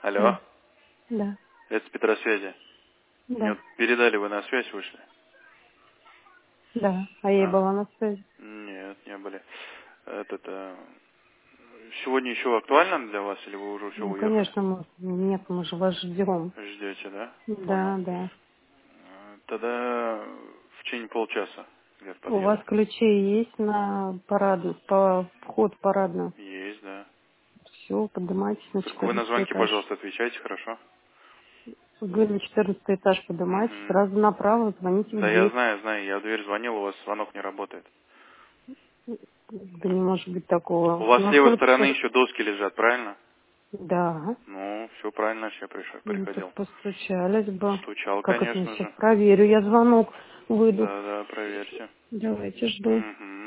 Алло, Да, да, это с Петросвязи. Мне да, вот передали, вы на связь вышли? да. А я и А, была на связи. нет, не были. Сегодня еще актуально для вас, или вы уже все Ну, уехали? конечно, нет, мы же вас ждем. Ждете, да? Понял. Да, да. Тогда в течение полчаса где-то У вас подъеду. ключи есть на парадную, по вход в парадную? Есть, да. Все, поднимайтесь на Только вы на 14 звонки, этаж. пожалуйста, отвечайте, хорошо? Вы на 14 этаж поднимайтесь, Угу. сразу направо звоните в Да я дверь. знаю, я в дверь звонил, у вас звонок не работает. Да не может быть У такого. вас У с нас левой только стороны что... еще доски лежат, правильно? Да. Ну, все правильно, я Ну, так приходил. постучались бы. Стучал, Как это я конечно сейчас же. проверю? Я звонок выйду. Да, проверьте. Давайте жду. Угу.